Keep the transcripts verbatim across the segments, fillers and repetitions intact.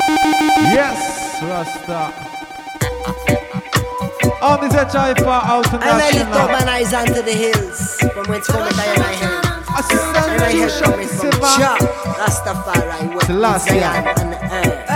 Yes, Rasta. On is a Jaifa out in and I lift up my eyes unto the hills, from whence cometh I and I help. And I help coming from Jah, Rastafari, what is Zion and earth.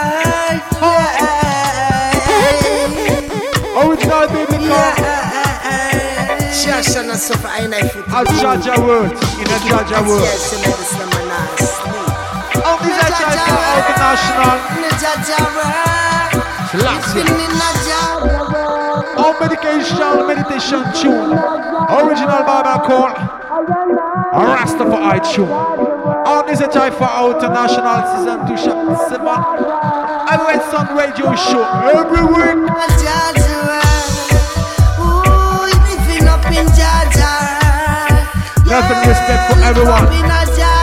Original baby car. Jah shall not suffer I and I foot. A Jaja word, in a Jaja word. Yes, and I just let my eyes sleep. On is a Jaifa out international. In a Jaja word. Last in a Jaja word. On medication, meditation tune. Original Baba call. A Rasta for I tune. On is a Jaifa out international season two shot seven. I went on radio show every week. Ooh, living up in Jaja. Nothing respect for everyone.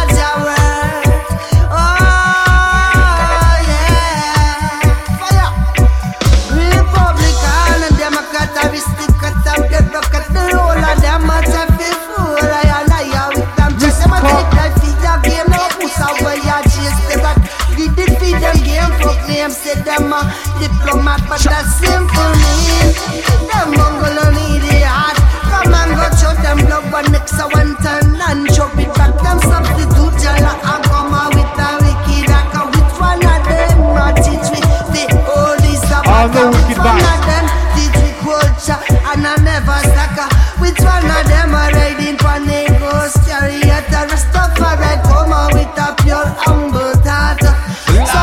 Them said them a diplomat, but that's simple mean. Them mongrel on the heart. Come and go show them love one next a one turn and chop it back. Them substitute jala and come out with a wicked aka. Which one of them a teach me the oldies about them? Which one of them teach me culture and I never sucker? Which one of them a riding for Negos chariot? The rest of a ride come out with a pure humble thought. So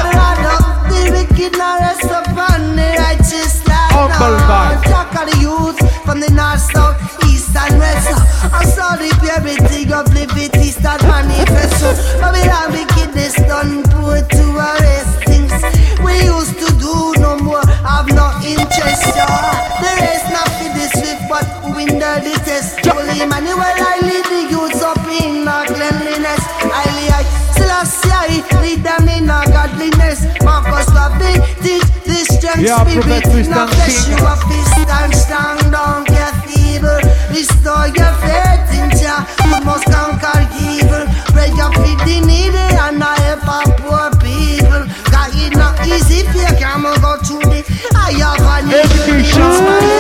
rest upon the righteous land. Talk of the youth from the north, south, east and west. I saw the purity of liberty start manifest. Babylon wickedness done poor to arrest things we used to do no more, have no interest. The race not for the swift but who in the test. Holy Emmanuel, I lead the youths up in our cleanliness. I lead Selassie, lead them in our godliness. Marcus love the teach this strength yeah, spirit. Now flesh you a fist and strong, don't get feeble. Restore your faith in Jah, who must conquer evil. Pray your feed the needy and I help our poor people. God, it's not easy if you can't go through the eye of an education.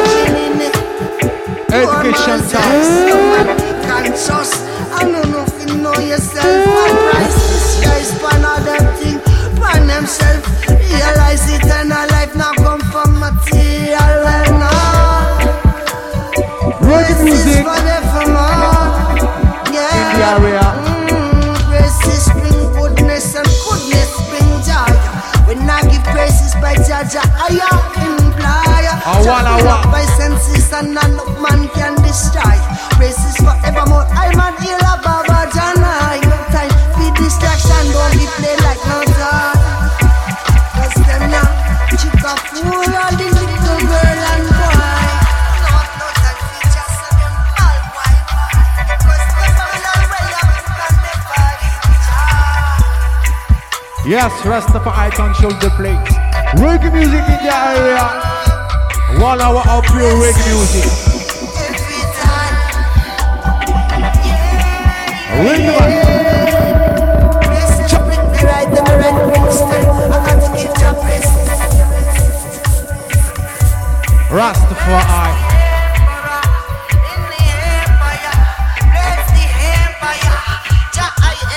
Education time. Conscious, I don't know if you know yourself. And priceless, guys, pan all them things, pan themself. Realize eternal life now come from material. Well, now, this music for the more. Yeah. In the area. Mm, praises bring goodness and goodness bring joy. When I give praises by Jaja, I imply. I wanna walk by senses and none of man can destroy. Praises forevermore. I'm an healer, Baba Jana. No time for distraction, don't be played like no time. Cause them now, chick a fool, all the little girl and boy. No, no time for just a them all white. Because the Babylon way up and never reach. Yes, Rastafari control the place. Reggae music in the area. One hour of pure reggae music. Every time. Reggae man. Yes, chop it, the right, the right, Winston. I got to get your place. Rastafari. In the empire, bless the empire. Jah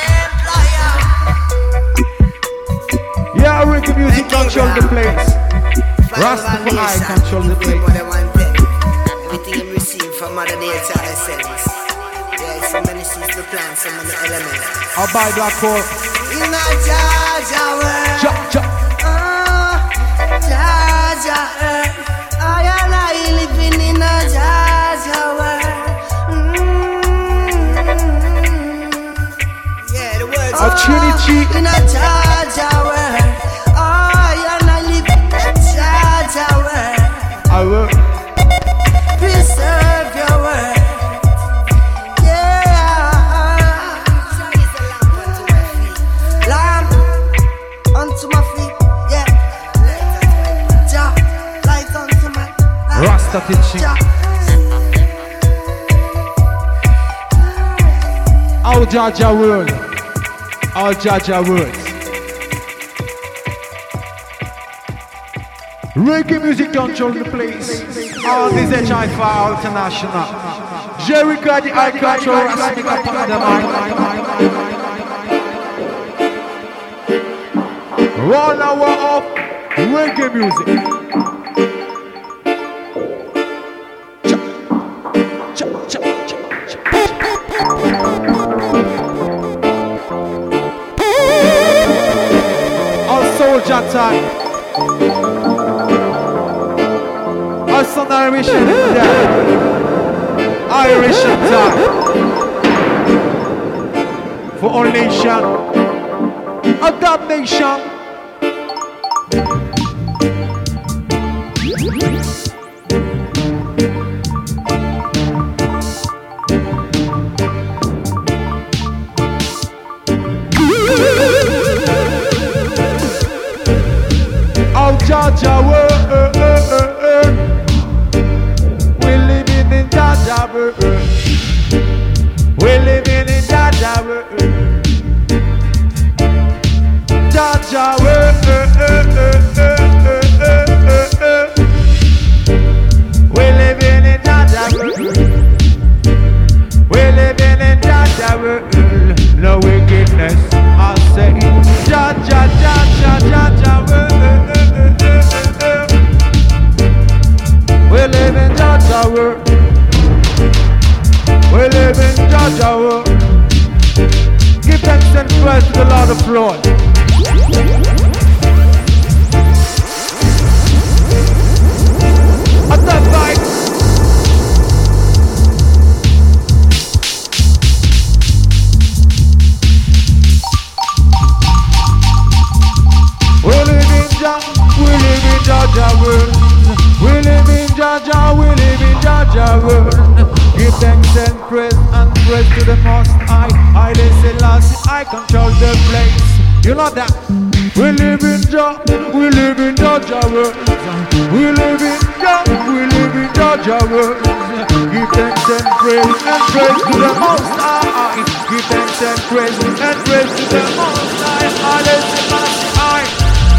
I employer. Yeah, reggae music control the place. Rastafari control the place. Everything you receive from Mother Nature essence. Yeah, so many seeds to plant, so many elements. I'll buy black hole. In a Jaja world. Ja, ja. Oh, Jaja world. I and I living in a Jaja world. Mm-hmm. Yeah, the words. A Trinity. In a Jaja world. I and I live in a Jaja world. I will. Preserve your word. Yeah. Lamp unto my feet. Yeah. Jah, light unto my life. Rasta teaching. Jah. Our Jaja word. Our Jaja words. Reggae music control the place. On this H I four International. Jericho the I control Rasmic upon the mic. One hour of reggae music. Soldier time. Us on Irish and Irish time. For all nation. A damn nation. Jaja world, we living in Jaja world. We living in Jaja world. Jaja world, we living in Jaja world. We living in Jaja world. No wickedness, I say. Jaja, Jaja, Jaja world. We live in Jaja world. We live in Jaja world. Give thanks and praise to the Lord of Lords. At that night. We live in Jaja, we live in Jaja world. We live in Jaja, we live in Jaja world. Give thanks and praise and praise to the Most High. I Selassie, I control the place. You know that? We live in Jaja, we live in Jaja world. We live in Jaja, we live in Jaja world. Give thanks and praise and praise to the Most High. Give thanks and praise and praise to the Most High. I Selassie.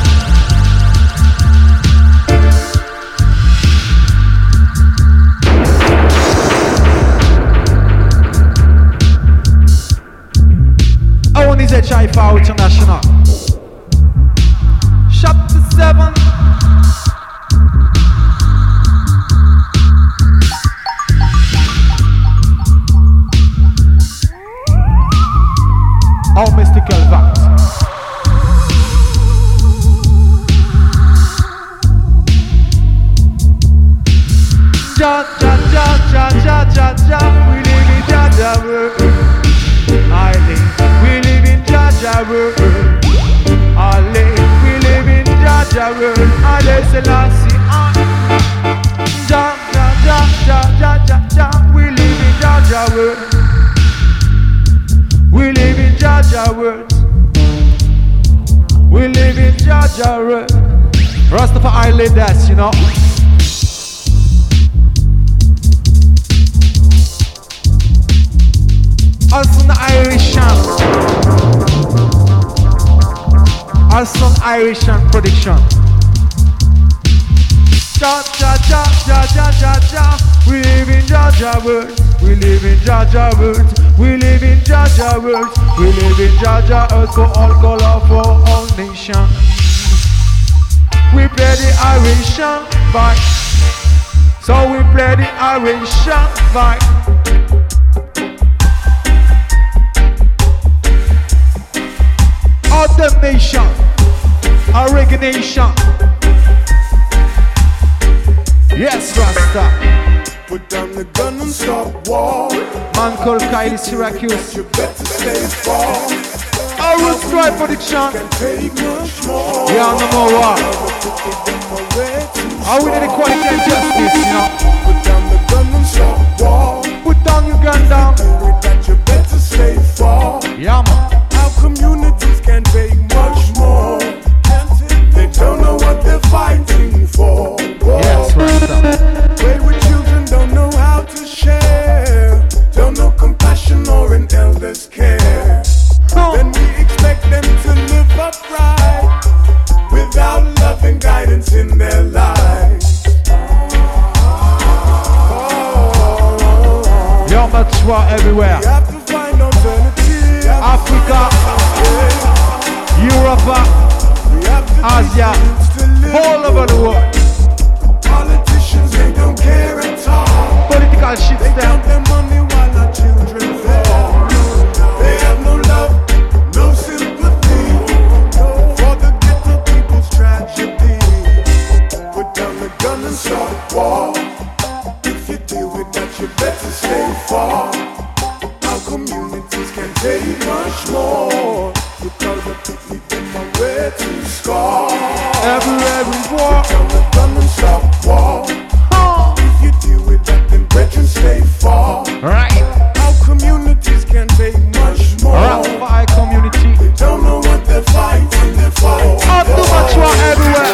Own is H I four International. Chapter seven. All mystical facts. Ja, ja, ja, ja, ja, ja, ja. We live in Jaja world. I live. We live in Jaja world. I live. We live in Jaja world. I live Selassie. Ja, ja, ja, ja, ja, ja, ja. We live in Jaja world. We live in Jaja world. We live in Jaja world. Rastafari live that, you know. Also an Irish and also an Irish and prediction. Ja ja ja ja ja ja ja. We live in Jaja world. We live in Jaja world. We live in Jaja world. We live in Jaja earth for all color for all nation. We play the Irish vibe. So we play the Irish vibe. All the nation, a reggae nation. Yes, Rasta. Put down the gun and stop war. Man called Kylie Syracuse. You better stay far. I will strive for the chant. Can't take much more. Yeah, no more war. I will need equality and justice, you know. Put down the gun and stop war. Put down your gun down. That you better stay far. Yeah, man. Our communities can't take much more. They don't know what they're fighting for. Yes, Rasta. Wayward children don't know how to share. Don't know compassion or an elder's care. Oh. Then we expect them to live upright without love and guidance in their lives. for everywhere. We have to find alternatives. Africa, Europe, We have to Asia, to live. all over the world. Politicians, they don't care at all. Political shit They there. count their money while our children fall. They have no love, no sympathy for the ghetto people's tragedy. Put down the gun and start war. If you deal with that, you better stay far. Our communities can take much more. Because the people them nowhere to score. Every, every war. Put down the gun and start war. If you deal with that, then brethren stay far. Right. Our communities can take much more. Rastafari community. They don't know what they're fighting, they're fighting. All too much war everywhere.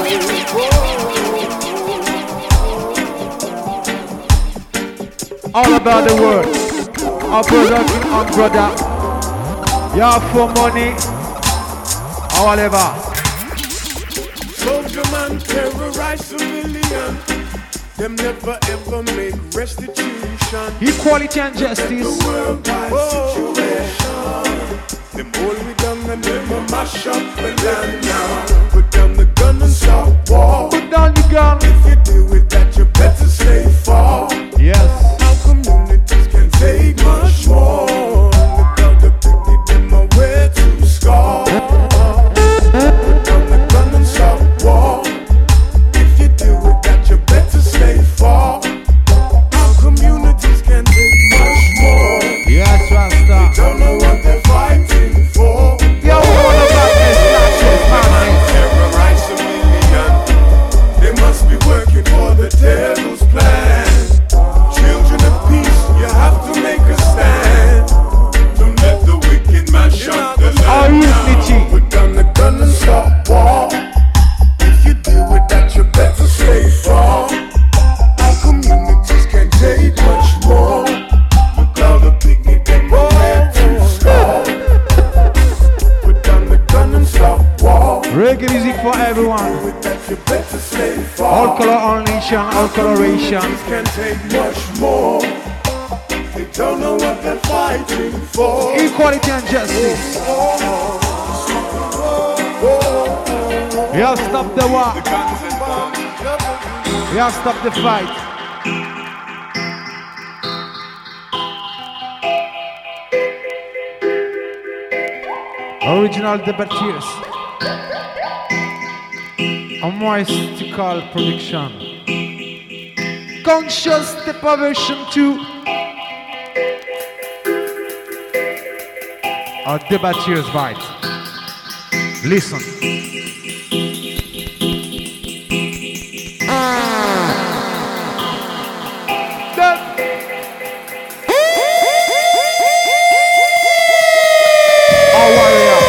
All about the world. Our brother and brother. You have for money. Or whatever. Soldier man terrorize civilian. Them never ever make restitution. Equality and justice. Worldwide situation. Them hold we down and never mash up the land now. Put down the gun and stop war. Put down the gun. If you deal with that, you better stay far. Yes. Our communities can take much more. Without the picnic, them are where to score. Put down the gun and stop war. If you deal with that, you better stay far. Our communities can take much more. Yes, Rasta. Don't know what they're fighting for. Yo, all about this natural madness. Terrorize civilian. They must be working for the devil's plan. Children of peace, you have to make a stand. Don't let the wicked man shut the Our land unity. down. Put down the gun and stop war. If you deal with that, you better stay far. Our communities can take much more. Look how the picnic them where to score. Put down the gun and stop war. Reggae music for everyone. With that, you better stay far. All color, all nation, all coloration. Can take much more. They don't know what they're fighting for. Equality and justice. We have stopped the war. We have stopped the fight. Original debatteers. A mystical production. Conscious deprivation two. Our debatteers bite. Listen. Our warrior.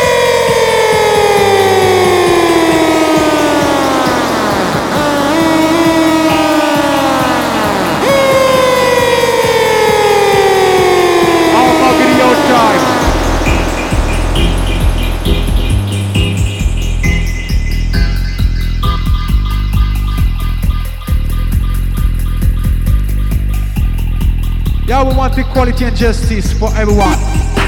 Our video time. Yeah, we want equality and justice for everyone.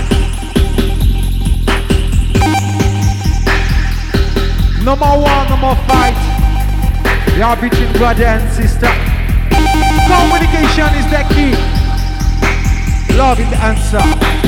No more war, no more fight. We are between brother and sister. Communication is the key. Love is the answer.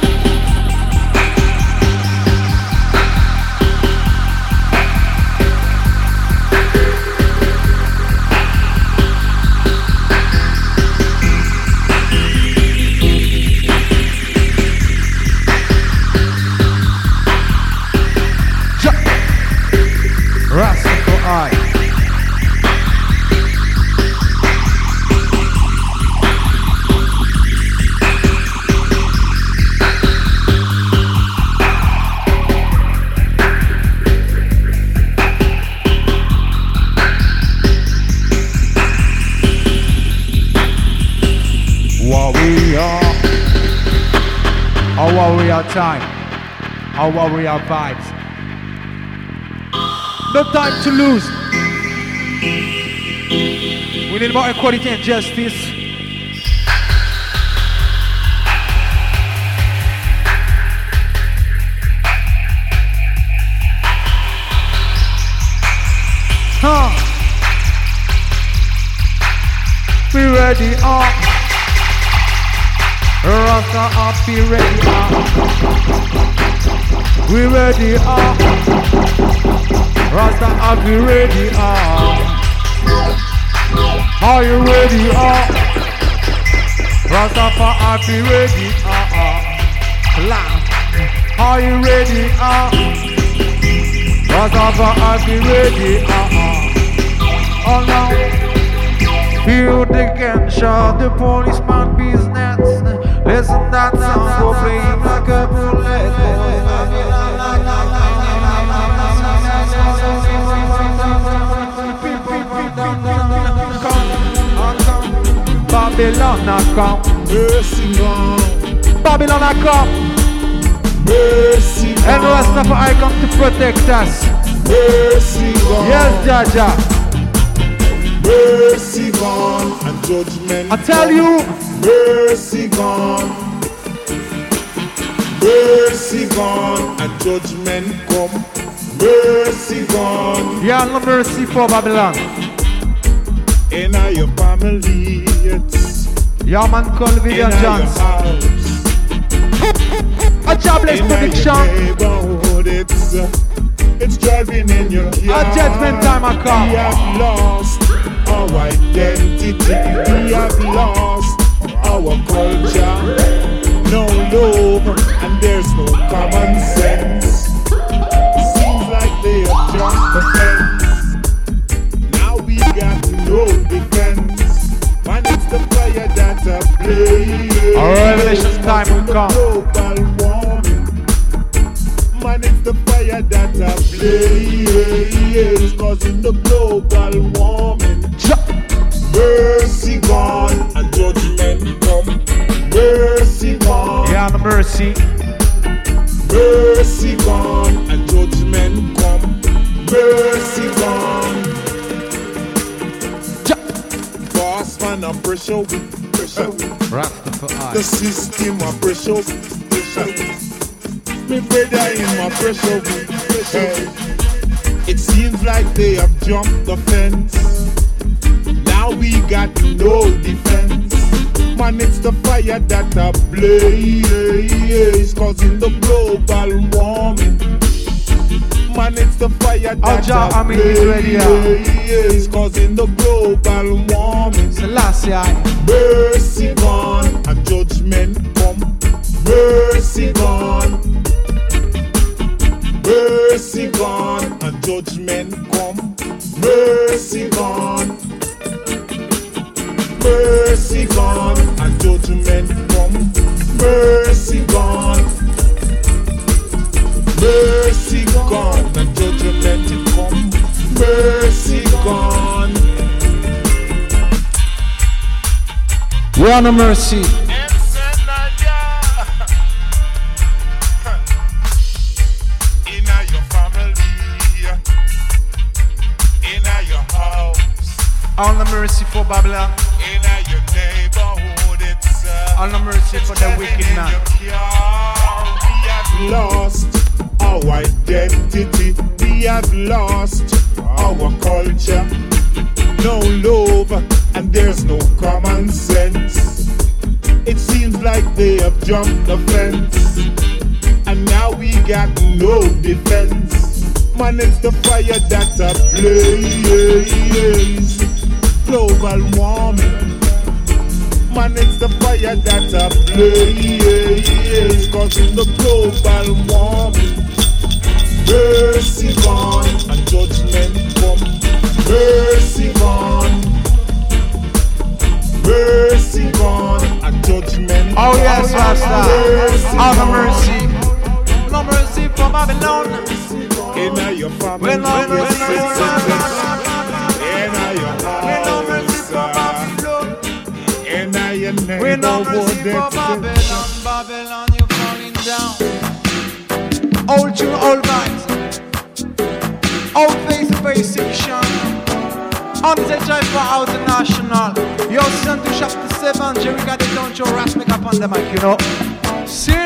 Rastafari. Warrior, our warrior time, our warrior vibes. No time to lose. We need more equality and justice. ready, uh. Rasta up, be ready, uh. We ready, uh. Rasta up, be ready, uh. Are you ready, uh? Rasta up, be ready, uh, uh. Are you ready, uh? Rasta up, be ready, uh, uh. Oh no. Feel the gunshot, the policeman business. Listen that sound, go playing like a bullet. Babylon a come, Mercy gone, Babylon a come, mercy and gone, Rastafari come to protect us. mercy gone, Yes, Jaja. mercy gone, and judgment. I tell come. you, Mercy gone, mercy gone, and judgment come. Mercy gone, yeah, no mercy for Babylon. in your family, it's Yeah, man, call in Vivian your Jones. house, A jobless in your prediction. neighborhood, it's uh, it's driving in your A car. judgment time a We come. have lost our identity. We have lost our culture. No love and there's no common sense. Seems like they have jumped the fence. Now we got no defense. Man, it's the fire that a blaze. Our revelation time will come. Global warming. Man, it's the fire that a blaze, causing the global warming. Mercy gone and judgment come. Mercy gone, Yeah, no mercy. mercy gone and judgment come. Mercy gone. Boss man a pressure with pressure with. The Rastafari. system a pressure with pressure with. Me brother in my pressure with pressure with. It seems like they have jumped the fence. Now we got no defense. Man, it's the fire that a blaze, causing the global warming. Man, it's the fire that Jah, a I mean, he's ready, yeah. blaze, causing the global warming. Selassie. Mercy gone and judgment come. Mercy gone. Mercy gone and judgment come. Mercy gone. Mercy gone and judgment come. Mercy gone. Mercy gone and judgment come. Mercy gone. We are no mercy. Inna your family, inna your house, All no mercy for Babylon. inna your neighborhood, it's uh, All no mercy for the wicked man. we have lost our identity, we have lost our culture. No love and there's no common sense. It seems like they have jumped the fence, and now we got no defense. Man, it's the fire that's a blaze, global warming. Man, it's the fire that's a blaze, causing the global warming. Mercy gone and judgment come. Mercy gone. Mercy gone and judgment. Oh yes, Rasta. Mercy All no gone. mercy. No mercy for Babylon. Inna your family, We no mercy for Babylon. inna your We no mercy house, for Babylon. inna your We no mercy for neighborhood. Babylon. Babylon, you falling down. Old tune, old vibes. Old face to face section. On the drive for out national. Yo, Season two chapter seven. Jerry got the don't show ras make up on the mic, you know. Sin.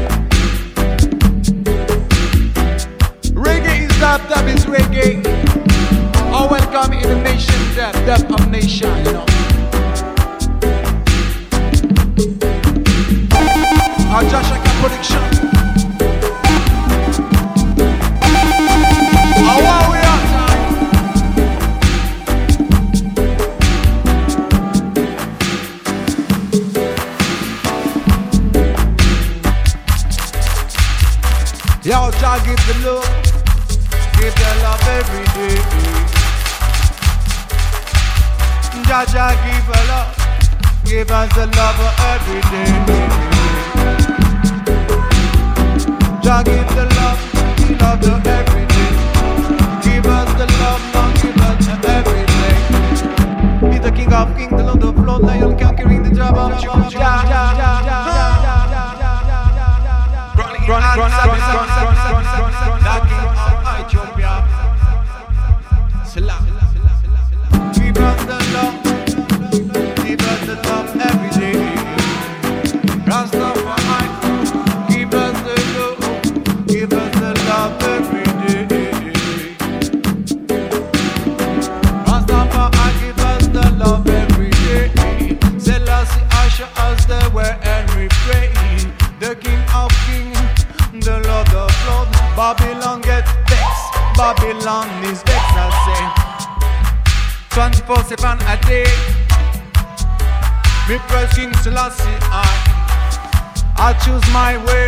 Reggae is dub, dub is reggae. Oh, welcome in the nation, dub, dub of nation, you know. Jah give us love, give us the love every day. Jah give the love, the love every day. Give us the love, Lord, give us every day. He's the King of Kings, the Lord of Lords, Lion conquering the job of Jah. Jah, Jah, Jah, Jah, Jah, Jah, Jah, Ethiopia. Salam. Give us the love, give us the love every day. Rastafari, give us the love, give us the love every day. Rastafari, give us the love every day. Selassie, usher us the way and we pray. The King of Kings, the Lord of Lords. Babylon gets vexed, Babylon is vexed, I say. twenty-four seven a day. Me praise King Selassie, I I choose my way.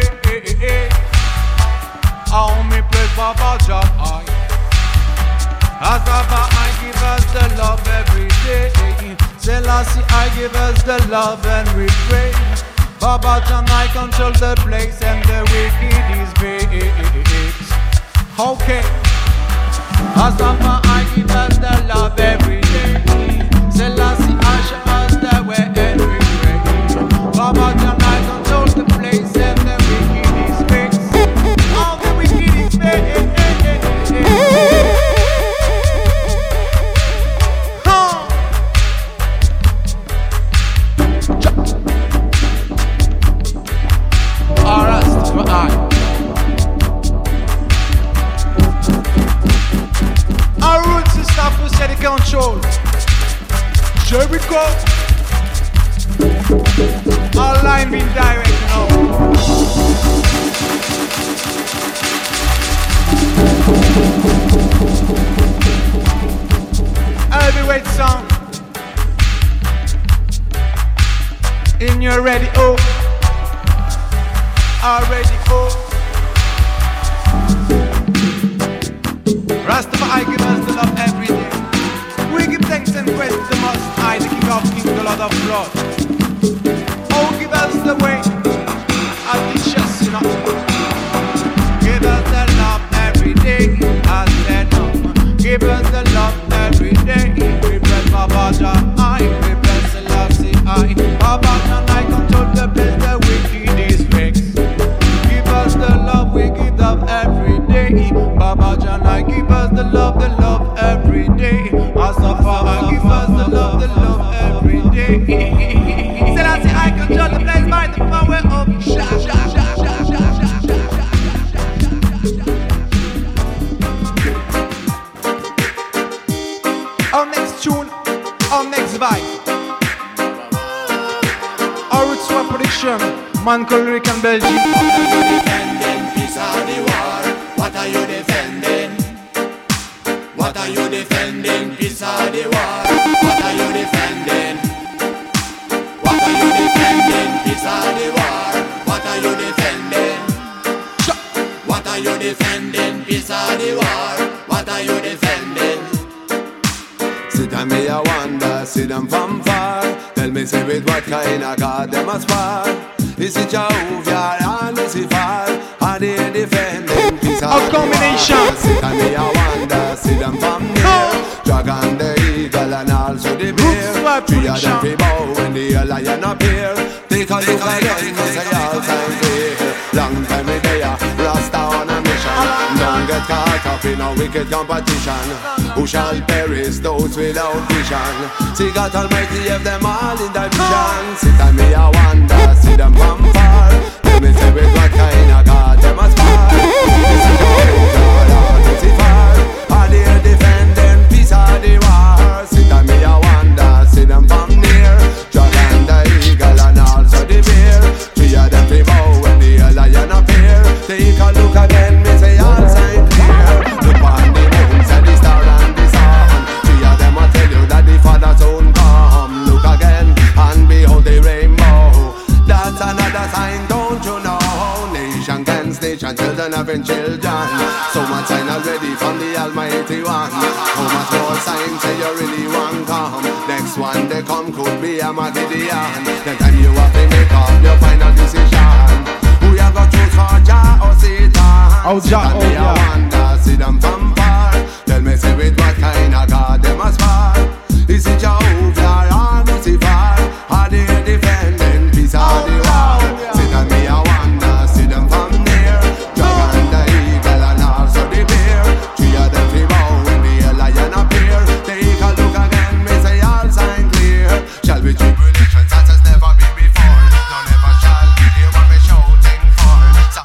Oh, me praise Baba Jah, I as Baba, I give us the love every day. Selassie, I give us the love and we pray. Baba Jah, I control the place and the wicked is baked. Okay. As Baba, I give us the love every day. Selassie, usher us the way and we pray. Baba Jah, I control the place and the wicked is fixed. All the wicked is fixed. Our roots is stuff who said it control. Jericho. Our line being direct, you know. Heavyweight sound. In your ready, oh. Already, oh. Rastafari give us the love every day. We give thanks and praise to the Most High, the King of Kings, the Lord of Lords. Oh, give us the way, and teach us, you know. Give us the love every day, I said no. Give us the love every day. We bless Baba Jah, I, we bless Selassie, I. Baba Jah, I control the place, the wicked is fixed. Give us the love, we give love every day. Baba Jah, I give us the love, the love every day. Rastafari, give us the love, the love every day. Selassie, I control the place by the power of Jah. Our next tune, our next vibe. Our roots were prediction. Man called Rick and Belgium. What are you defending? Peace or the war? What are you defending? What are you defending? Peace or the war? What are you defending? What are you defending? Peace or the war? What are you defending? What are you defending? Peace or the war? What are you defending? Sit and me a wonder, see them from far. Tell me say with what kind of God them aspire. Is it Jehovah and Lucifer? Are they defending peace and a combination? Sit and me a wonder, see them from near. Dragon, the eagle and also the bear. Three of them free bow when the lion appear. Take a look at them, they say all time clear. Long time we there, Rasta on a mission. Don't get caught up in a wicked competition. Who shall perish those without vision? See God Almighty have them all in the vision. Sit and me a wonder, see them from far. Tell me say with what kind of God them aspire. Is it God or Lucifer? Are they defending peace or the war? Sit and me a wonder, see them from near. Dragon, the eagle and also the bear. Three of them free bow when the lion appear. Take a look again, me say all sign clear. Look on the moon, say the star and the sun. Three of them will tell you that the Father soon come. Look again and behold the rainbow. That's another sign, don't you know? Nation against nation, children having children. So much sign already from the Almighty One. How much more sign say you really want come? Next one could be a Magidian. Then time you have to make up your final decision. Who you got choose for Jah or Satan? Oh Jah, oh yeah. I wonder, see them from far. Tell me say with what kind of God them aspire. Is it Jehovah or Lucifer? Are they defending peace or the war? See that me I wonder, see them from near. Dragon, the eagle and also the bear. Three of them fi bow when the lion appear. Take a look again, me say all sign clear. Shall be tribulation such as never been before. No never shall be here what me shouting for. So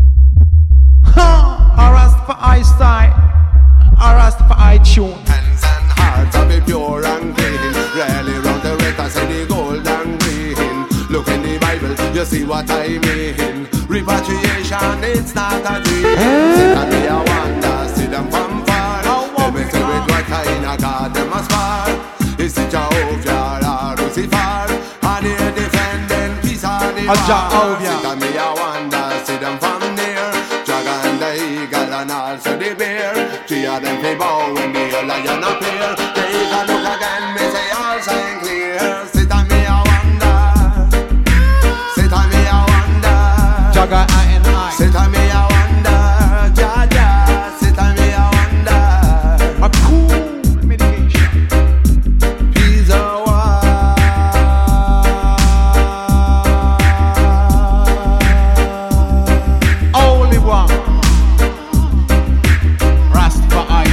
Rastafari style, Rastafari tune. hands and hearts are be pure and clean. Rarely round the red I say the gold and green. Look in the Bible, you see what I mean. Repatriation, it's not a dream. Sit and me a wonder, see them from far. Tell me say with what kind of God them aspire. Is it Jehovah or Lucifer? Are they defending peace or the war? Jehovah. Sit and me a wonder, see them from near. Dragon, the eagle and also the bear. Three of them fi bow when the lion appear. Take a look again, me say all sign clear. Sit and me a wonder, sit and me a wonder. Jaga I and I. Sit and me a wonder, ja ja. Sit and me a wonder. A cool medication. He's a war. Only one. Rastafari.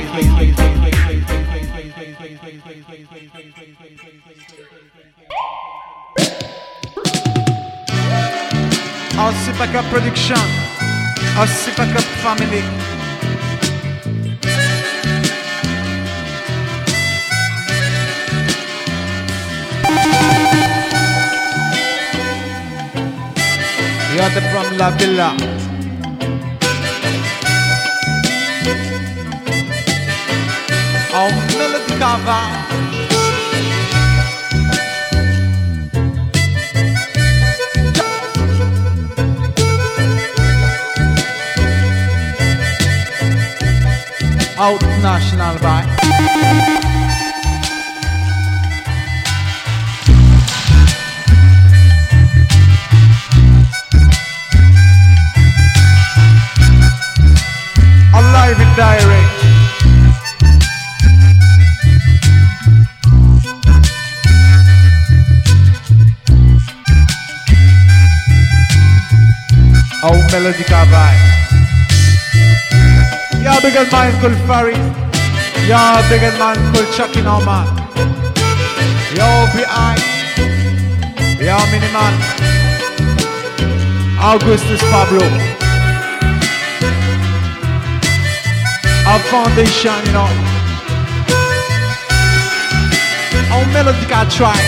I'll sit back up prediction. I'll sit back up family. You're the from La Villa. Oh, melody cover. Out national by alive and direct. Oh, melodica vibe. Yeah, big and man called Farid. Yeah, big and man called Chucky now, man. Yo, B I. Yeah, Miniman. Augustus Pablo. Our foundation, you know. Our melodica tribe.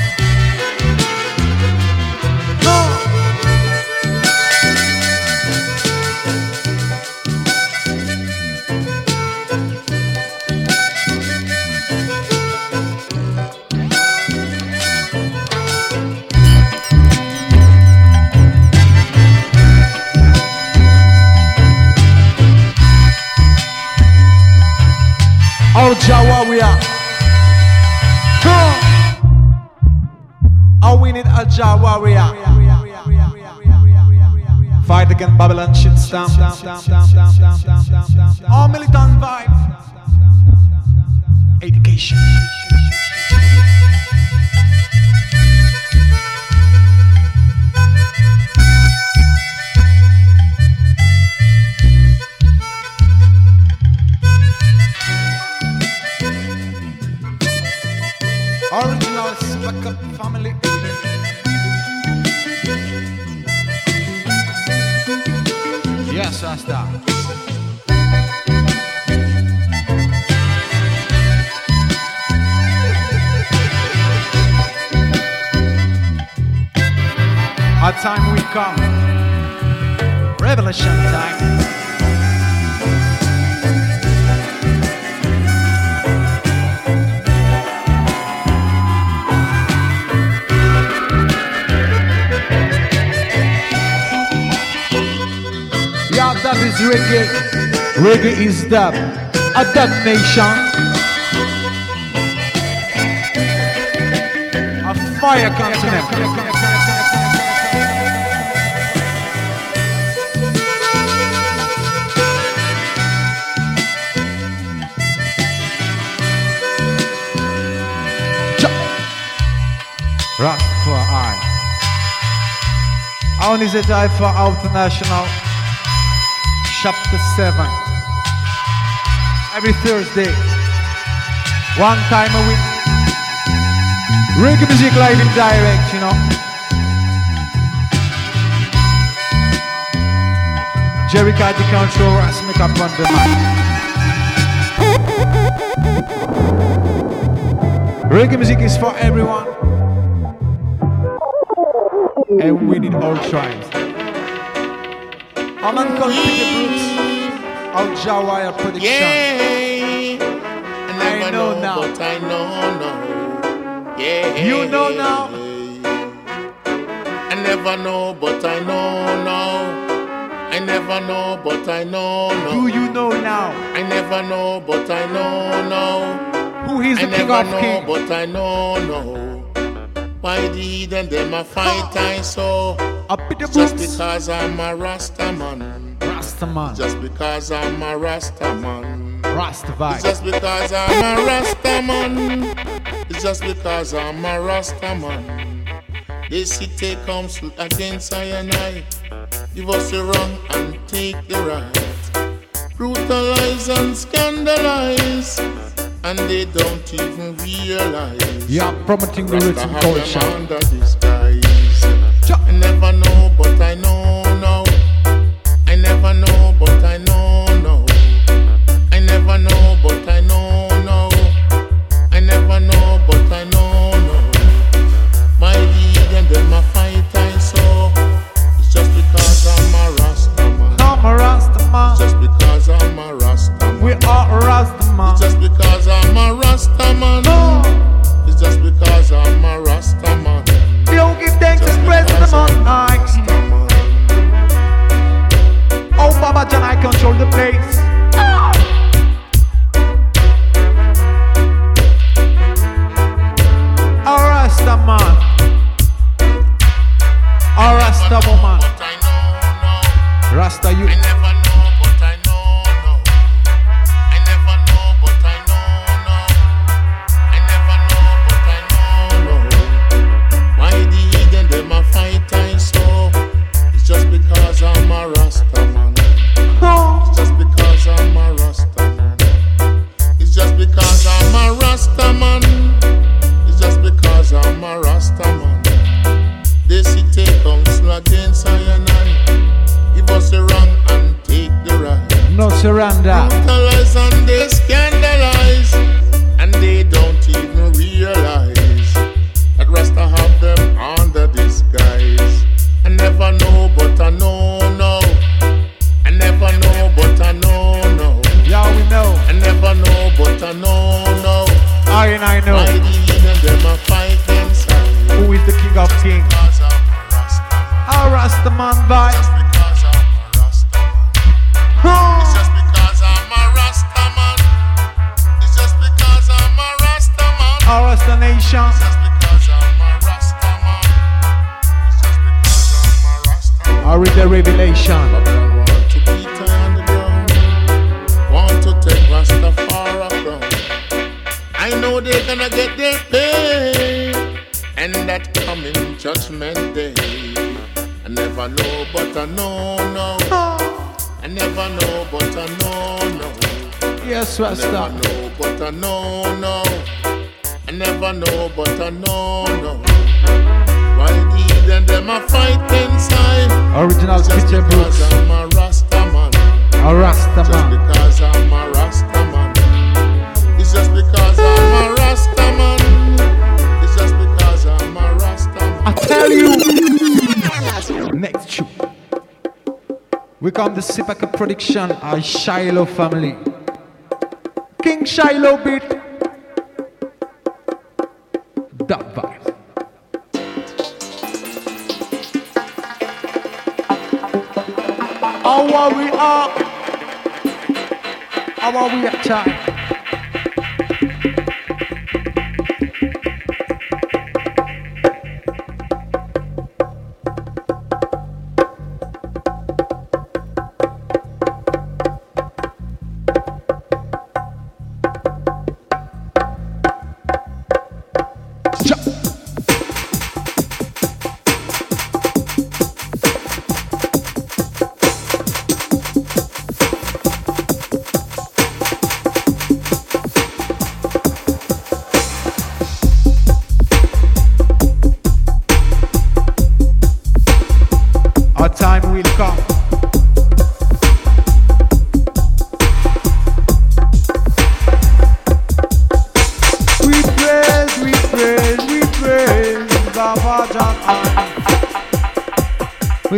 Oh, Jawa, we are. Oh, we need a Jawa, we are. Fight against Babylon shit stamp. Oh, militant vibe. Education. Original Smack Up family. Yes, Rasta. Our time we come. Revelation time. That is reggae. Reggae is dub. A dub nation. Fire continent. Rastafari. On is it I for International Chapter seven. Every Thursday. One time a week. Reggae music live in direct, you know. Jerry got the control, Ras make up on the mic. Reggae music is for everyone. And we need all tribes. I'm on called Peter Brooks. Out Jawaya Production. Yeah. I never I know know, now. but I know now. Yeah. You know now? I never know, but I know now. I never know, but I know now. Do you know now? I never know, but I know now. Who is the I king never of know, kings? but I know now. Why did and them a fight I saw? Up in the Just boots. because I'm a Rasta man. Rastaman. Just because I'm a Rasta man. It's Rastafari. just because I'm a Rasta man. It's just because I'm a Rasta man. The city comes against I and I. Give us the wrong and take the right. Brutalize and scandalize. And they don't even realize. You are promoting the Rasta rhythm have them culture. under disguise. I never know, but I know now. I never know, but I know now. I never know, but I know now. I never know, but I know now. My lead and them a fight I saw. It's just because I'm a Rasta man. I'm a Rastaman. Just because I'm a Rasta man. We are Rastaman. It's just because I'm a Rasta man. It's just because I'm a Rasta man. You give thanks and praise to the Most High. Oh, Baba John, I control the place. A Rastaman. A Rasta woman. But I know, no. Rasta you. I never know, but I know, no. I never know, but I know, no. I never know, but I know, no. Why the hidden them a fight I saw? It's just because I'm a Rasta man. It's just because I'm a Rasta man. It's just because I'm a Rasta man. It's just because I'm a Rasta man. They city comes against I and I. Give us the wrong and take the right. No surrender. Brutalize and they scandalize. And they don't even realize that Rasta have them under disguise. I never know, but I know now. I never know, but I know now. Yeah, we know. I never know, but I know now. I and I know. Why the heathen them a fight inside? Who is the king of kings? Because I'm a Rasta man. A Rastaman vibe. Just because I'm a Rasta man. It's just because I'm a Rasta man. It's just because I'm a Rasta man. A Rasta nation. It's just because I'm a Rasta man. It's just because I'm a Rasta man. I read the revelation. Babylon want to beat on the ground. Want to take Rastafari crown. I know they're gonna get their pay. And that coming judgment day. I never know, but I know, no. I never know, but I know, no. Yes, I never Rasta. know, but I know, no. I never know, but I know, no. Why did and them a fight inside? Original Just Peter because Brooks. I'm a Rasta man. A Just Rastaman. because I'm a Rasta man. It's just because I'm a Rasta man. It's just because I'm a Rasta man. I tell you. Next tune. We come the Sipaka production, our Shiloh family. King Shiloh beat. That vibe. How we are. How we at time.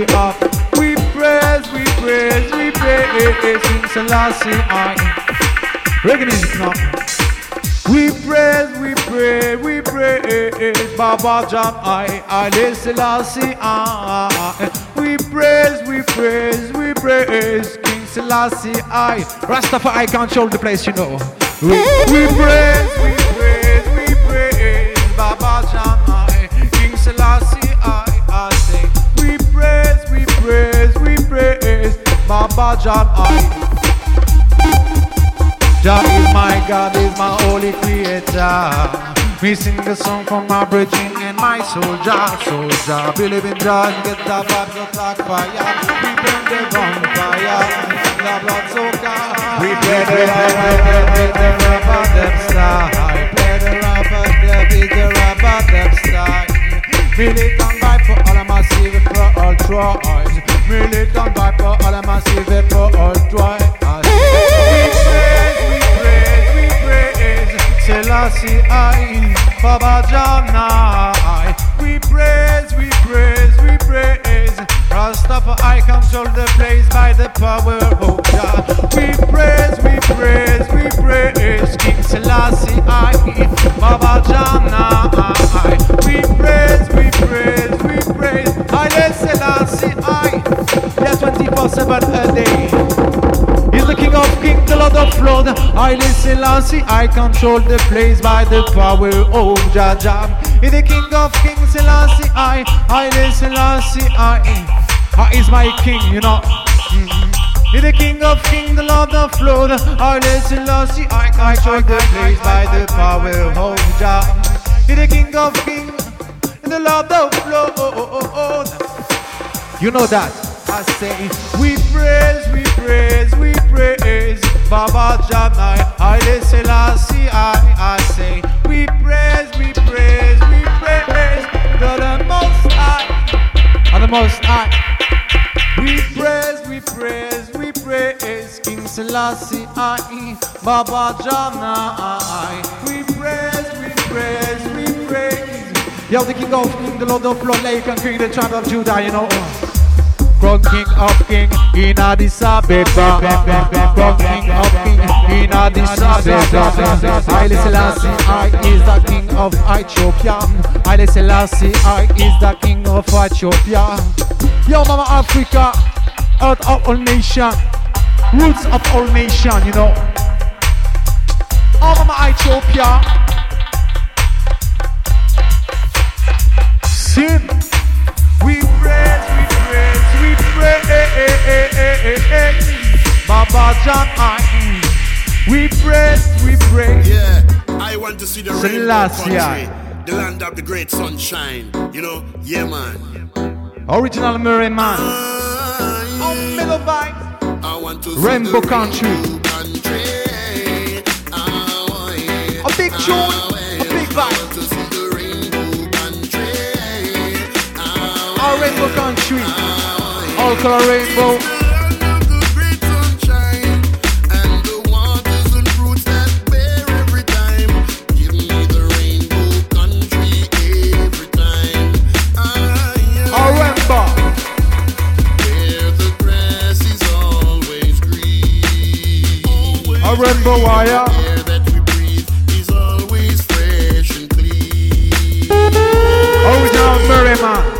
we up. We praise, we praise, we praise King Selassie I. Reggae music now. We praise, we pray, we praise Baba John I, I Selassie I. We praise, we praise, we praise King Selassie I. Rastafari control the place, you know. We, we praise, we praise, we praise Baba John I, King Selassie I. I say, we praise, we praise, we praise Baba John I. Jah is my God, is my holy creator. We sing the song from my bridging and my soldier, soldier. Believe in Jah and get the blood just like fire. We burn the bonfire, the blood soaker. We play the rapper, the rapper, them style. Play the rapper, the beat, the rapper, them style. Militant vibe for all of massive, for all tribes. Militant vibe for all of massive, for all tribes. Selassie I, Baba Jana I. We praise, we praise, we praise Rastafari control the place by the power of Jah. We praise, we praise, we praise King Selassie I, Baba Jana I. We praise, we praise, we praise Haile Selassie I. Yeah, twenty-four seven a day. He's the King of Kings, the Lord of Lords. Haile Selassie, I control the place by the power of Jah Jah. He's the King of Kings, Selassie, I. Haile Selassie, I. He is my King, you know. Mm-hmm. He's the King of Kings, the Lord of Lords. Haile Selassie, I control the place by the power of Jah. He's the King of Kings, the Lord of Lords. You know that. I say, we praise, we praise, we praise Baba Jana, Haile Selassie I. I say, we praise, we praise, we praise the, the Most High, and the Most High. We praise, we praise, we praise King Selassie I, Baba Jana I. We praise, we praise, we praise. Yo, the King of Kings, the Lord of Lords, Lake and King, the tribe of Judah, you know. From King of King in Addis Ababa, from King of King in Addis Ababa. Haile Selassie I is the King of Ethiopia. Haile Selassie I is the King of Ethiopia. Yo, Mama Africa, earth of all nation, roots of all nation, you know. Oh, Mama Ethiopia, sin. We praise, we praise, we praise Baba John I. We praise, we praise. Yeah, I want to see the rainbow Selassie, country, the land of the great sunshine. You know, yeah, man. Original Murray man. I, On middle vibes. I want to Rainbow see the country. rainbow country. Oh, yeah. A big tune, a big vibe. Our rainbow country, all color rainbow. Our rainbow, where the grass is always green. our rainbow wire. The air that we breathe is always fresh and clean. Original Murray man.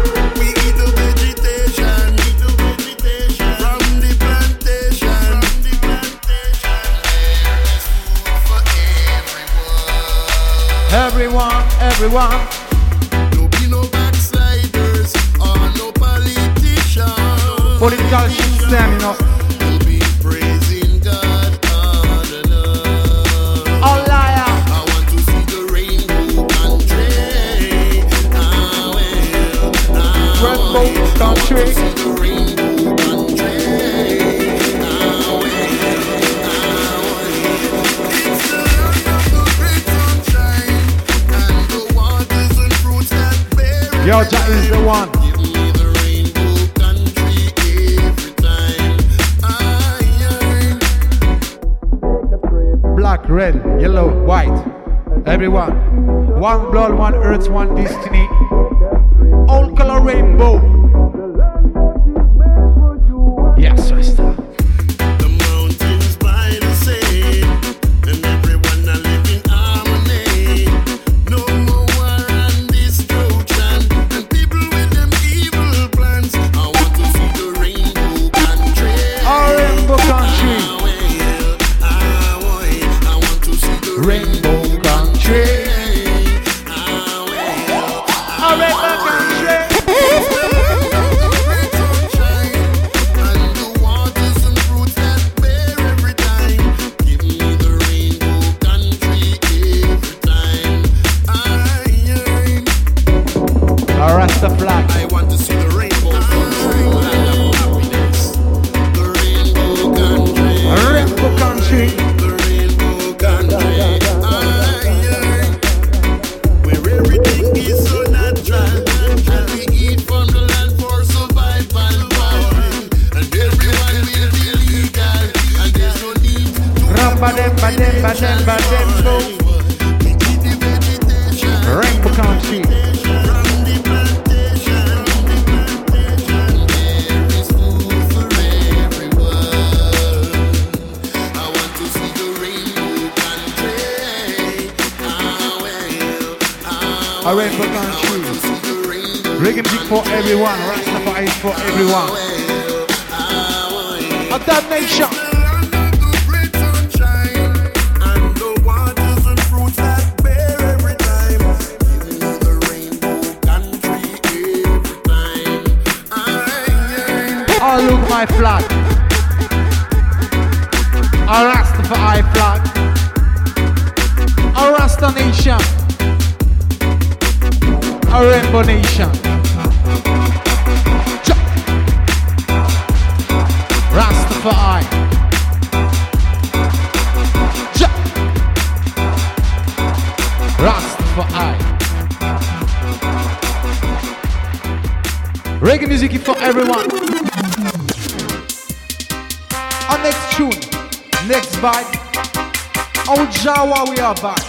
Everyone, everyone. No be no backsliders or no politicians. Political system, you know. We'll be praising God all alone. All liar. I want to see the rainbow country. Ah, well, ah, Rainbow well. country. I want to see the rainbow country. Ah, well, ah, well. It's the land of the great sunshine and the waters and fruits that bear. Yo, Jah is the one. Give me the rainbow country every time I yearn. Black, red, yellow, white. Everyone. One blood, one earth, one destiny. All color rainbow. Yes, sister. The mountains by the sea, and everyone a live in harmony. No more war and destruction, and people with them evil plans. I want to see the rainbow country. Our rainbow country. Ah, well, ah, boy, I want to see the Rainbow country. Ah, well, Our rainbow country. and the waters and fruits that bear every time. Give me the rainbow country every time. I, Our Rasta flag. I want to see the rainbow country, land of happiness. The rainbow country, Our rainbow country. the rainbow country. I, where everything is so natural, and we eat from the land for survival, boy. And everyone will be legal, and there's no need to Ramba dem ba dem ba dem ba dem bo. we eat the vegetation Rainbow country. from the plantation. The plantation, there is food for everyone. I want to see the rainbow country. Ah, well, ah, Our rainbow country. Reggae music for everyone. Rastafari is for everyone. Of that nation. the land of the great sunshine, and the waters and fruits that bear every time. Give me the rainbow country every time. I, Oh, look my flag. Our Rastafari flag. Our Rasta nation. Our rainbow nation. Cha. Rastafari. Cha. Rastafari. Reggae music is for everyone. Our next tune, next vibe. Oh Jawa, we are back.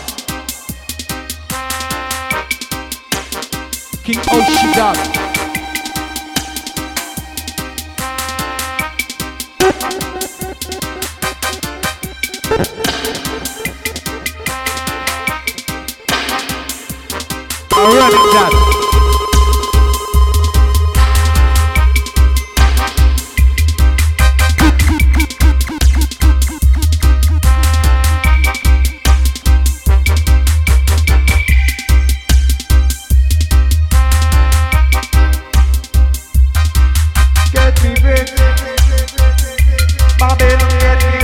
King Oshidab. I'm running that. Get me back. Babylon, get me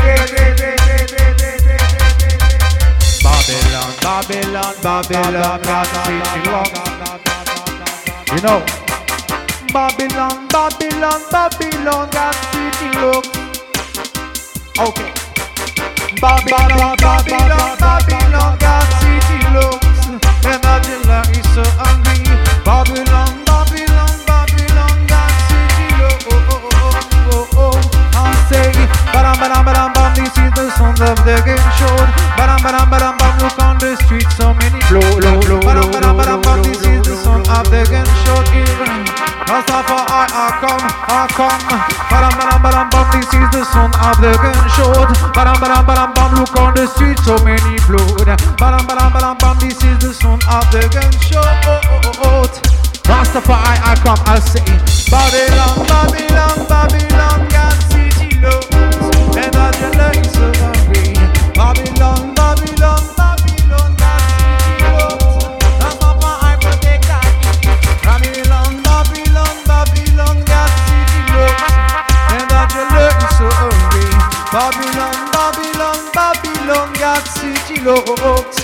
back. Babylon, Babylon, Babylon, got city locks. You know, Babylon, Babylon, Babylon, got city locks. Okay. Babylon, Babylon, Babylon, got city locks. And Angela is so angry. Babylon, Babylon, Babylon, got city locks. Oh, oh, oh, oh, oh. I say, badam, badam, badam, bam, this is the sound of the game show. Badam, badam, badam, bam, look on the street, so many blow, blow, blow, badam, badam, badam, bam, this is the sound of the game show. Rastafari, I come, I come. Badam, badam, badam, bam, this is the sound of the gunshot. Badam, badam, badam, bam, look on the street, so many blood. Badam, badam, badam, bam, this is the sound of the gunshot. Rastafari, I come, I say, Babylon, Babylon, Babylon, got city lows, and I just like so hungry. Babylon, Babylon, Babylon, got city lows. Rastafari, protect that. Babylon, Babylon, Babylon, got city lows, and I just like so hungry. Babylon, Babylon, Babylon, got city lows.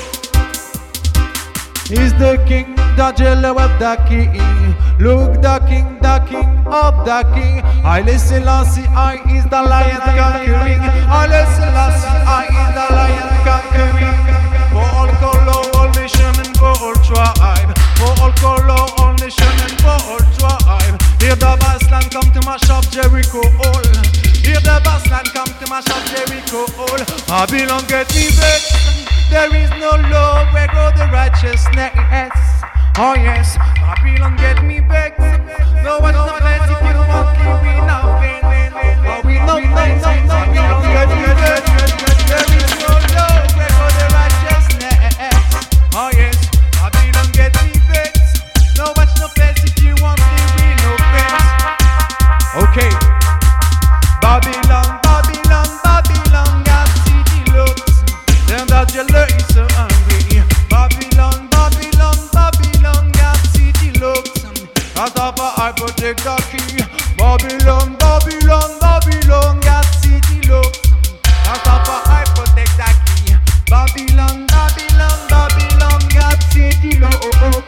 He's the king, the jailer of the king. Look, the king, the king of the king. Haile Selassie, I is the lion conquering. Haile Selassie, I is the lion conquering. For all color, all nation, and for all tribe. For all color, all nation, and for all tribe. Hear the bassland come to mash up Jericho all. Hear the bassland come to mash up Jericho all. Babylon get me vexed. There is no law where go the righteousness. Oh yes, Babylon get me back. No one's not letting you walk in nothing. Oh no, no, no, Babylon get evil. There is no love for the righteousness. Oh yes, Babylon get evil. No watch no face if you want to be no face. Okay. Babylon, Babylon, Babylon got city looks. Then that jailer is so angry. Babylon, Babylon, Babylon got city looks. As of a I protect the key. Babylon, Babylon, Babylon got city looks. As of a I protect the key. Babylon, Babylon, Babylon got city looks.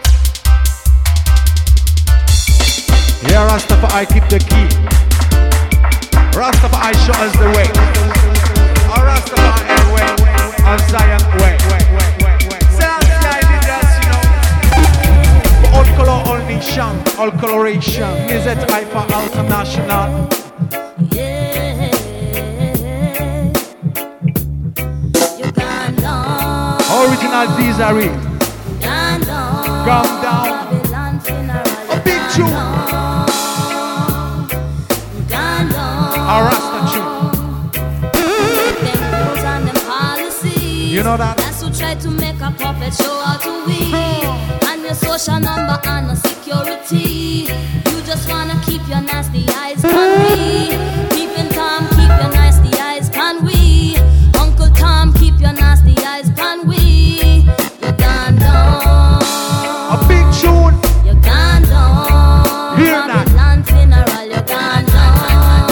Yeah, Rastafari keep the key. Rastafari show us the way. Or Rastafari way. Or Zion way. Sounds like it does, you know. For all color, all nation, all coloration. Is it Hyper International? Yeah. Uganda. Original Desiree. Uganda. Calm down. Babylon funeral. A big tune. Uganda. A Rasta tune. Them rules and them policies. You know that? That's who try to make a puppet show how to we. And your social number and a security. You just wanna keep your nasty eyes on me. Keeping Tom, keep your nasty eyes on we. Uncle Tom, keep your nasty eyes on we. You gone down. A big tune. You gone down. Hear that? Babylon funeral, you gone down.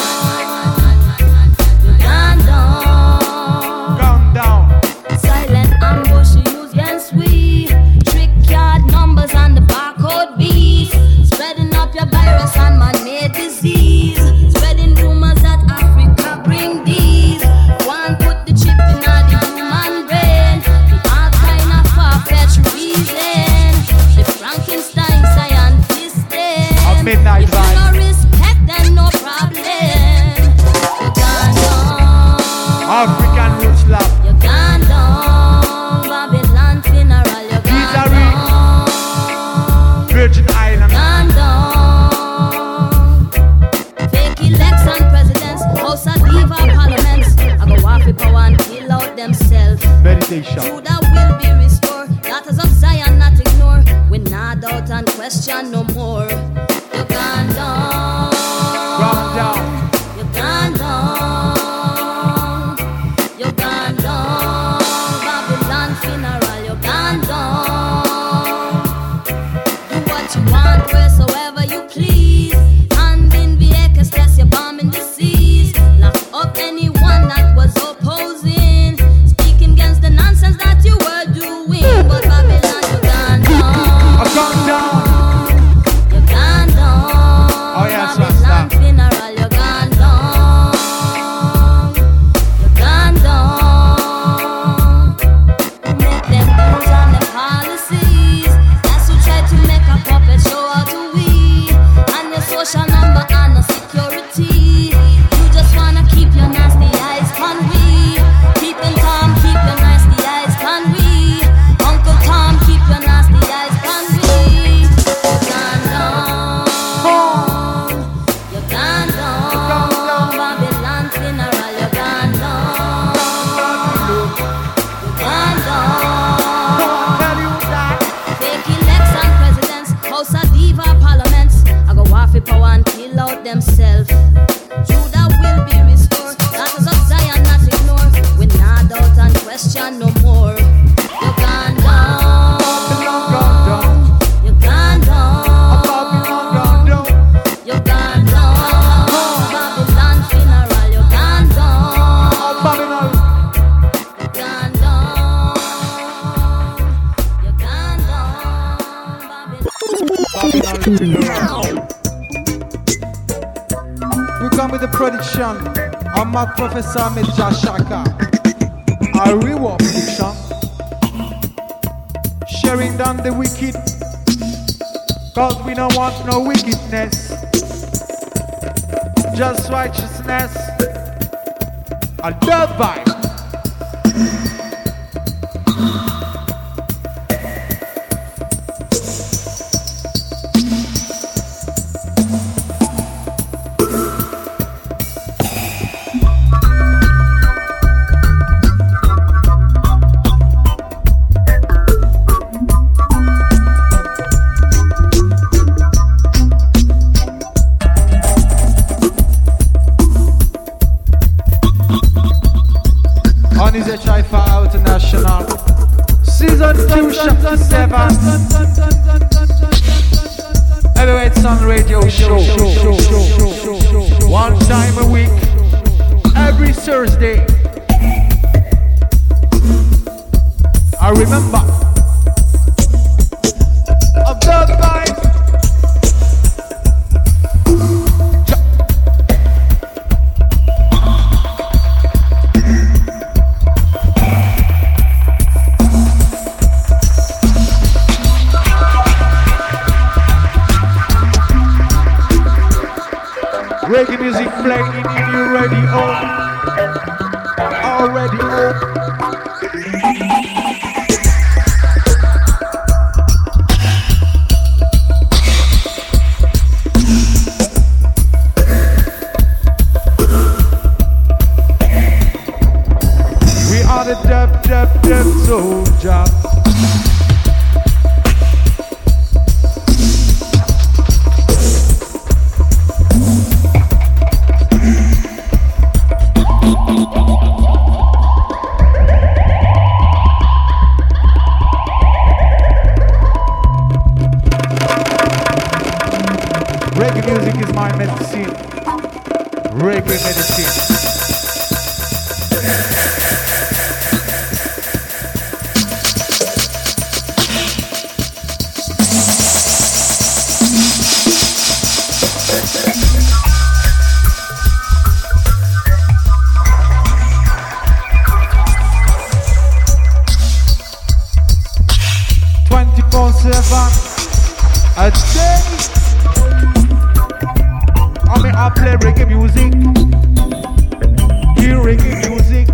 You gone down. Calm down. Silent ambush you use against we. Trick card numbers and the barcode bees. Spreading up your virus and man-made disease. Spreading rumors that Africa bring these. One put the chip in the human brain. The all kind of far-fetched reason. The Frankenstein scientist then. A midnight If you vibe. no respect then no problem. You gone down. African roots love. You gone down, Babylon funeral, you gone Desiree. down, Virgin Island. gone down. Fake election presidents, House of Diva parliaments, I go off with power and kill out themselves. Meditation. Judah will be restored, daughters of Zion not ignore. We not doubt and question no more. You gone down, Calm down. you gone down, you gone down, Babylon funeral, you gone down. Do what you want, wheresoever you please. Hand in vehicles, test your bomb in the seas. Lock up anyone that was opposing, speaking against the nonsense that you were doing. But Babylon, you gone down. A calm down. You gone down. Oh, yes, Babylon Rasta. funeral, you gone down. You gone down. Who make them rules and them policies? That's who try to make a puppet show how to we. And your social number and no security. You just wanna keep your nasty eyes on we. Keeping Tom, keep your nasty eyes on we. Uncle Tom, keep your nasty eyes on we. You gone down. You gone down. Babylon funeral, you gone down. You gone down. Fake election presidents, House of Diva parliaments, I go off with power and kill out themselves. Judah will be restored, daughters of Zion not ignore. We not doubt and question no more. You gone down. Babylon gone down. You gone down. Babylon gone down. You gone down. Babylon funeral, you gone down. Babylon. You gone down. You gone down. Babylon. We come with the prediction. I'm my Professor Major Shaka. A reward prediction. Sharing down the wicked. Cause we don't want no wickedness. Just righteousness. A dove vibe. two shop seven. Heavyweight Sound Radio Show. One time a week, every Thursday. I remember of those guys. Reggae music playing in your radio. Already on. We are the deaf, deaf, deaf soldiers. Reggae music is my medicine. Reggae medicine. twenty-four seven a day. I mean, I play reggae music. Hear reggae music.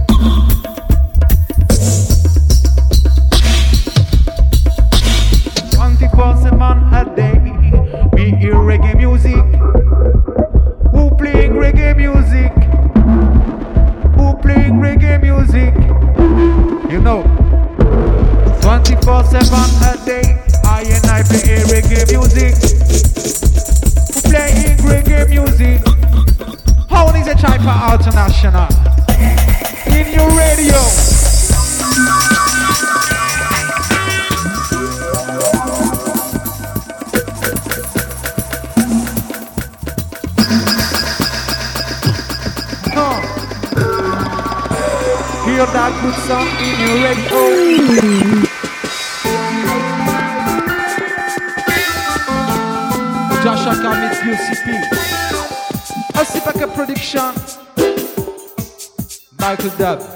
twenty-four seven a day. Me hear reggae music. Who playing reggae music? Who playing reggae music? You know. twenty-four seven a day, I and I play reggae music. Who playing reggae music? How is a try for international? In your radio. Huh. Hear that good song in your radio. Joshua Kamit U C P. A Sipaka production. Michael Dub.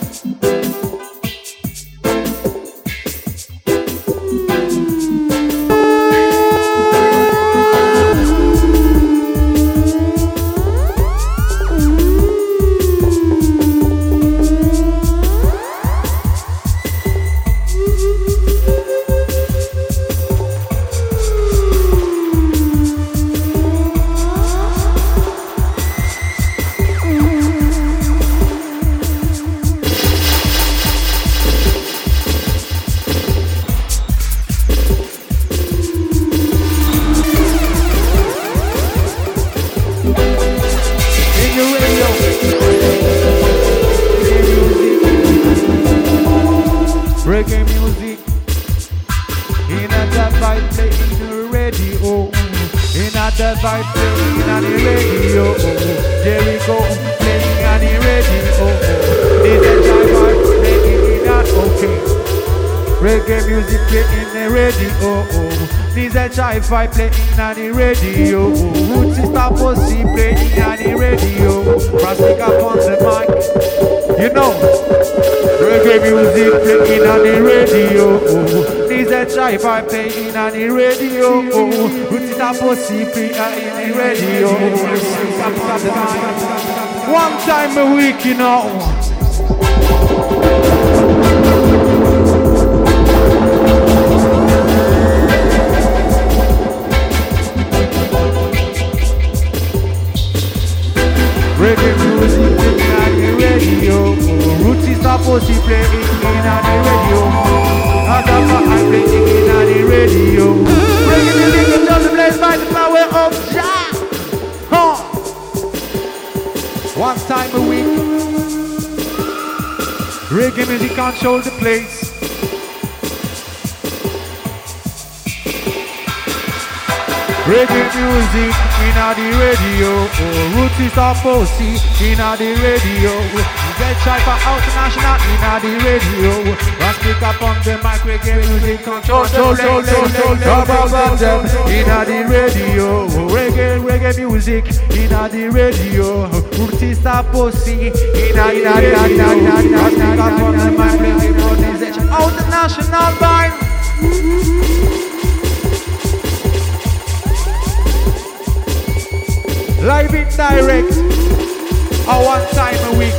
Reggae music, in a that vibe playing the radio, in a that vibe playing on the radio, Jericho playing on the radio, in a that vibe playing in a, okay. Reggae music playing the radio, Needs a Chi-Fi playing on the radio, Roots is not pussy playing on the radio, Rastic up on the mic, you know. Reggae music playing on the radio. Needs a Chi-Fi playing on the radio. Roots it up for C P in the radio. One time a week, you know. Reggae music playing on the radio. Roots is supposed to play it in on the radio. Adama I play it in on the radio. Reggae music is just blessed by the power of Jah. Huh. One time a week. Reggae music control the place. Reggae music in the radio. Oh, Roots is a pussy in the radio. You get try for international in the radio. One speak up on the mic, reggae music control, control, control, control, control them in the radio. Reggae, reggae music in the radio. Roots is a pussy in the radio. One speak up on the mic, reggae music international vibe. Live in direct, or one time a week.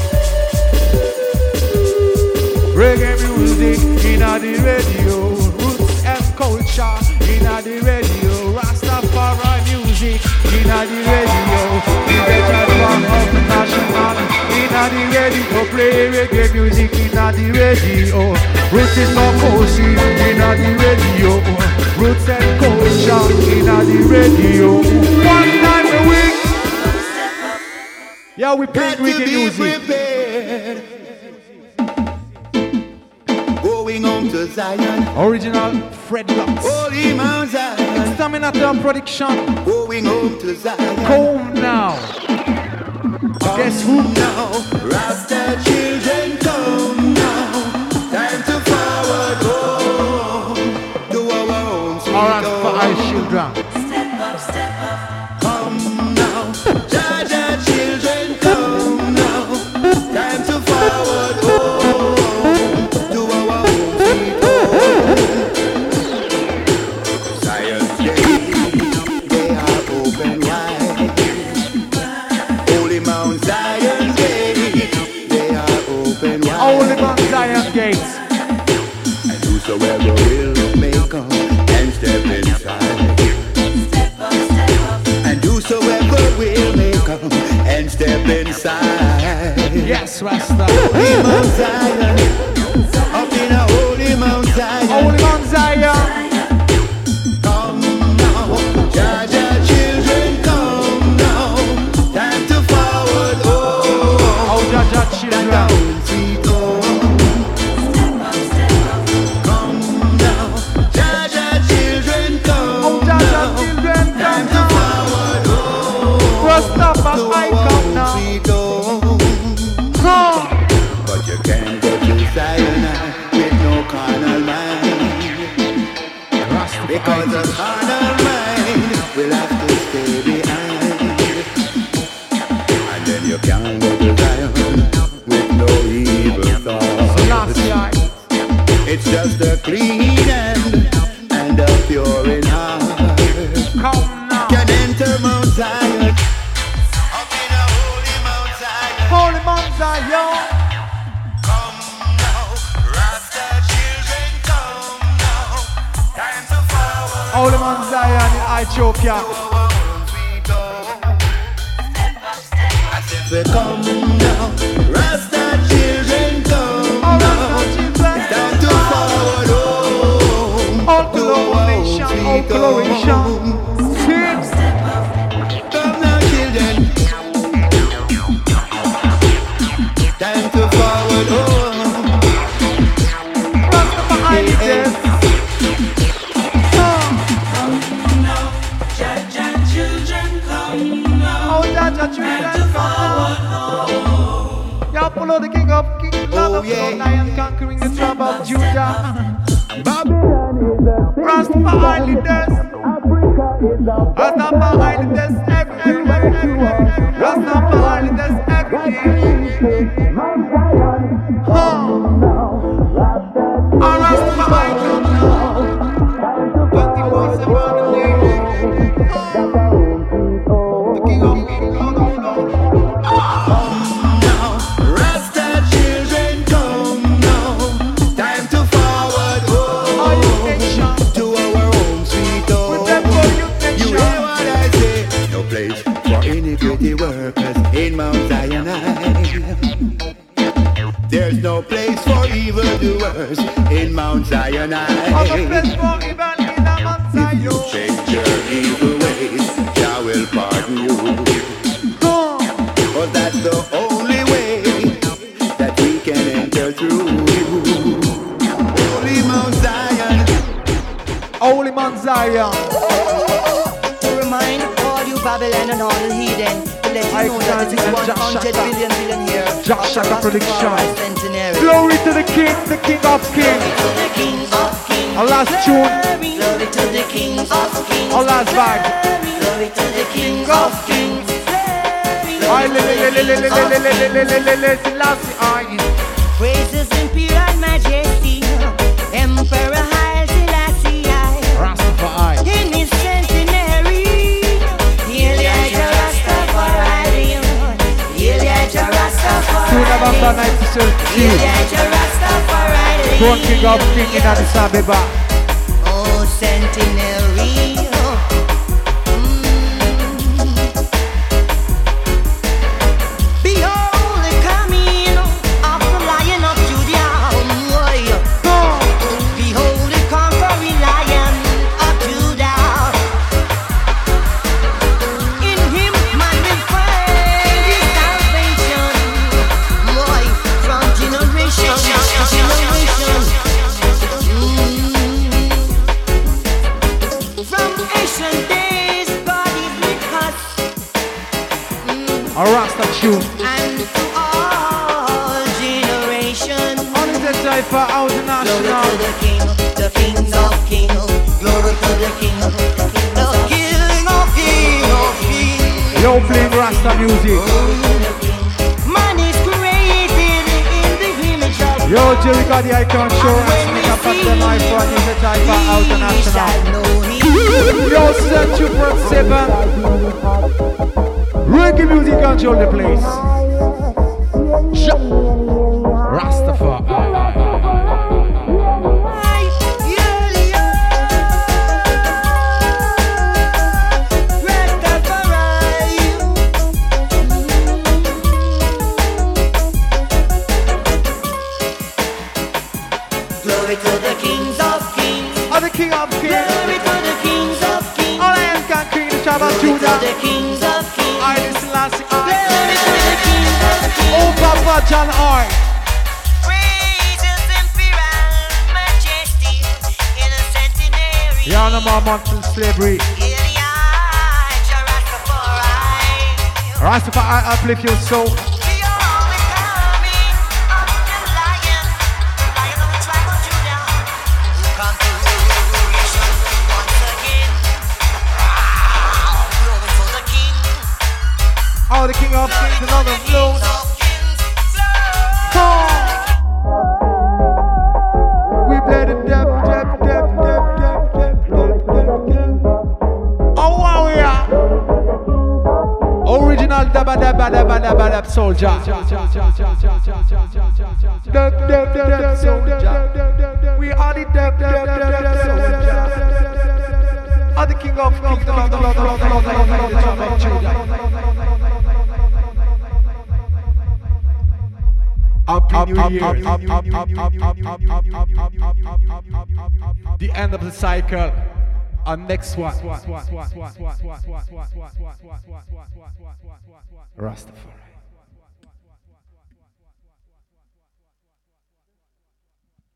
Reggae music in the radio, roots and culture in the radio, Rastafari music in the radio, the transform of the national in the radio, play reggae music in the radio, roots is no pussy in the radio, roots and culture in the radio, one time a week. Yeah, we play reggae music. Prepared. Going home to Zion. Original Fred Lux. Holy Mount Zion. Terminator production. Going home to Zion. Home now. Come Guess who? now? Rasta children come now. Time to forward home to our home sweet Alright, for home. our children. Step up, step up. Come now. Jaja children come now. Time to forward home to our home sweet home. Zion's gate, they are open wide. Holy Mount Zion's gate, they are open wide. Holy Mount Zion gates. And whosoever will may come and step inside. Step up, step up. And whosoever will may come and step inside. Yes, Rasta. Holy Mount Zion, up in a holy Mount Zion. Holy Mount Zion. Come now, Jaja children, come now. Time to forward, oh, Oh, Jaja and children. down sweet home. Step up, step up. Come now, Jaja children, Oh, come Jaja now. children, Time come to now. forward, oh, Rasta, to I our come home now. sweet home. Come. But you can't go to Zion with no carnal mind. Because the carnal mind will have to stay behind. And then you can't go to Zion with no evil thoughts. Last It's just a clean hand and a pure in heart. Come now. Can enter Mount Zion. Up in a holy Mount Zion. Holy Mount Zion. Come now, Rasta children, come now. Time to forward. Holy Mount Zion in Ethiopia. We come now, Rasta children come All now. Rasta children. Time to forward home. All to our coloration, home all sweet coloration. home. Sing. Come now, children. Time to forward home. Rasta behind it, yes. Oh, Jaja children, come now. Y'all follow the King of Kings, Lord Oh, of yeah. Lords, Lion conquering the tribe of Judah. Babylon is a Rastafari leaders. Rastafari leaders everywhere. Rastafari leaders everywhere. Huh. Oh, Rastafari come now. twenty-four seven on the day. The King of Kings, Lord of Lords. now. Rasta children come now. Time to forward Are you home nation? to our home sweet home. With them for you You nation. hear what I say? No place for iniquity workers in Mount Zion. There's no place for evildoers in Mount Zion. Of a place for even in a Mount If you Zion. change your evil ways, Jah will pardon you. Huh. Cause that's the only way that we can enter through. Holy Mount Zion, Holy Mount Zion. Babylon and all the heathen. To let you know that it is one hundred billion billion here. Jack Shaka Prediction. Centenary. Glory to the King, the King of Kings. To the King of Kings. Our last tune. Glory to the King of Kings. Our last bag. Glory to the King of Kings. I le le le le le le le le le le le le Selassie I. Praises imperial majesty, Emperor Haile Selassie I. Rastafari. In his centenary, Elijah Rastafari. Elijah Rastafari. two November nineteen seventy-two. Elijah Rastafari. Throne King of Kings in Addis Ababa. Oh, centenary. A Rasta tune. And to all generations. On is the time for our Glory national. to the King, the King of Kings. Glory to the King, the King of King of King of Kings. Yo, playing Rasta music. Man is created in the image of Yo, Jerry got the icon show. And make a pass the life for is the time for our national. Yo, set two point seven. Reggae music control the place. Rastafari. Glory to the kings of kings. Oh, the King of Kings. Glory to the kings of kings. All I am can King, the tribe of Glory to Judah. the kings of kings. I, the Selassie I. Glory to the kings of kings. Oh, Papa John I. Praises imperial majesty in a centenary. Yeah, no more months in slavery. Elijah Rastafari. Rastafari, I uplift your soul. Behold the coming of the lion, the lion of the tribe of Judah, who comes to creation once again. Glory to the King. Oh, the King of Kings, another flow. We play the dep, dep, dep, dep, dep, dep, dep, dep, dep. Oh, wow, yeah. Original dabba dabba dabba dabba dab soldier. Dep, dep, dep, dep, soldier. We are the dep, dep, dep, dep, soldier. Are the King of Kings, the Lord, the Lord, the Lord, the Lord, the Lord, the Lord, the Lord of Judah. Happy New Year. The end of the cycle. Our next one. Rastafari.